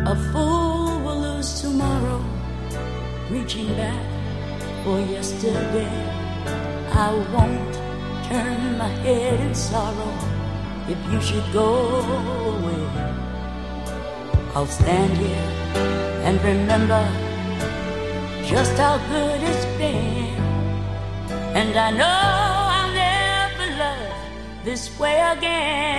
A fool will lose tomorrow, reaching back for yesterday. I won't turn my head in sorrow if you should go away. I'll stand here and remember just how good it's been, and I know I'll never love this way again.